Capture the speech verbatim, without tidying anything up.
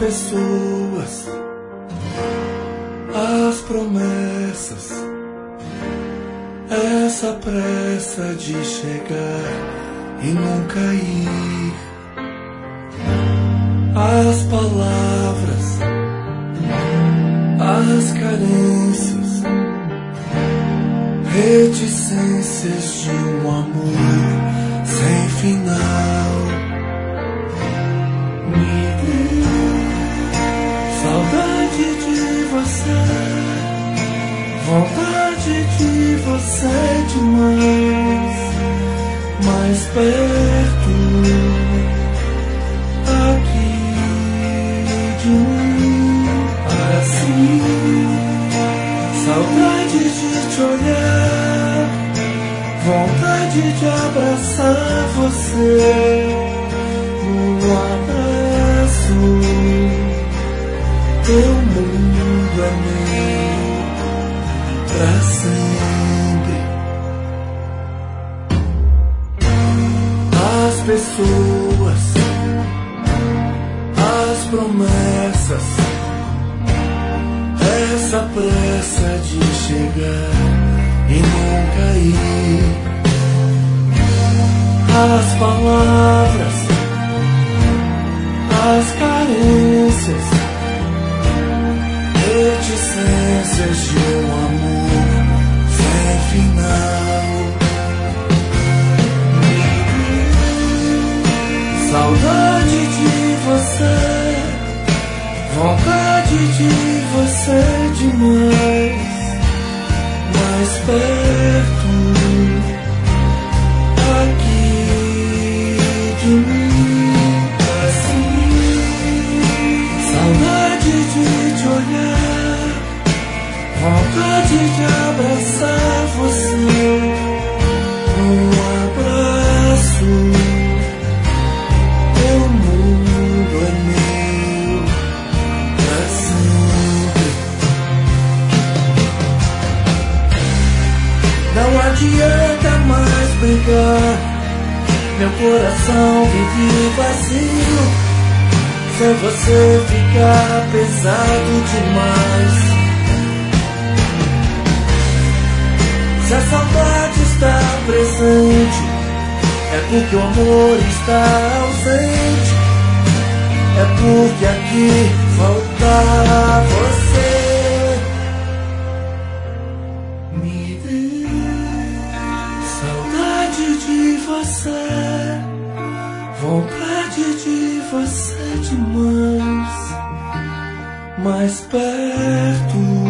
pessoas, as promessas, essa pressa de chegar e nunca ir, as palavras, as carências, reticências de um amor sem final. Me dê saudade de você, vontade de você demais, mais perto aqui de mim, assim, saudade de te olhar, vontade de abraçar você, um abraço, teu mundo é meu pra sempre. As pessoas, as promessas, essa pressa de chegar e nunca ir, as palavras, as carências, reticências de um amor sem final. Saudade de você, vontade de você demais, mais perto aqui de mim, assim, saudade de te olhar, vontade de abraçar você, um abraço, teu mundo é meu pra sempre. Não adianta mais brigar, meu coração vive vazio, sem você fica pesado demais. Se a saudade está presente, é porque o amor está ausente, é porque aqui falta você. Me dê saudade de você, vontade de você demais, mais perto